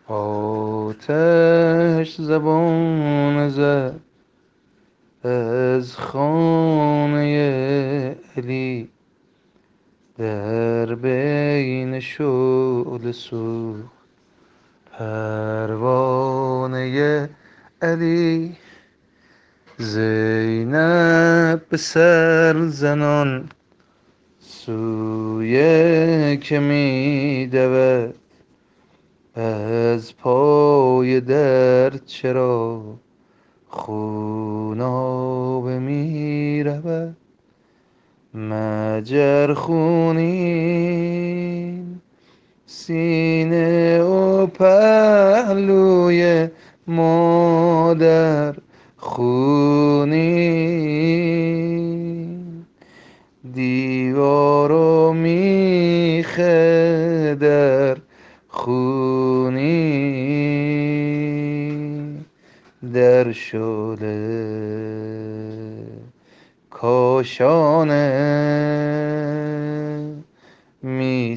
آتش زبان زد از خانه علی، در بین شعله سوخت پروانه علی. زینب به سر زنان سوی که می دود، از پای در چرا خونابه می رود. مجرخونین سینه و پهلوی مادر، خونین دیوار و میخ در، خونین در شعله کاشانه می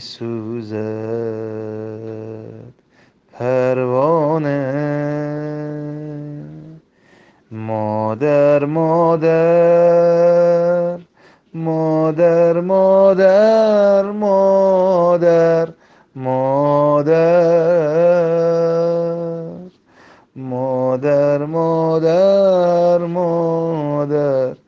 سوزد پروانه. مادر مادر مادر مادر مادر مادر مادر مادر مادر